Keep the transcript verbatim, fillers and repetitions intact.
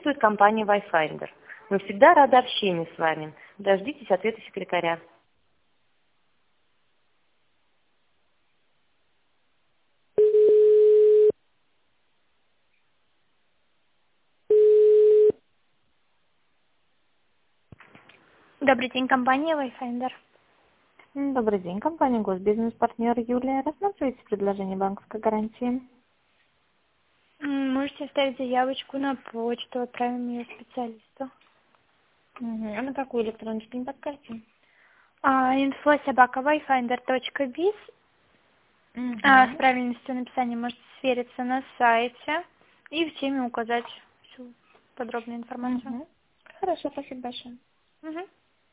приветствует компания Wayfinder. Мы всегда рады общению с вами. Дождитесь ответа секретаря. Добрый день, компания Wayfinder. М, Добрый день, компания Госбизнес-партнер Юлия. Рассматриваете предложение банковской гарантии? М, Можете оставить заявочку на почту, отправим ее специалисту. Мгм. А на какую электроночку, не подскажете? А, инфо собака wayfinder точка биз. А, с Угу. правильностью написания можете свериться на сайте и в теме указать всю подробную информацию. Угу. Хорошо, спасибо большое. Мгм.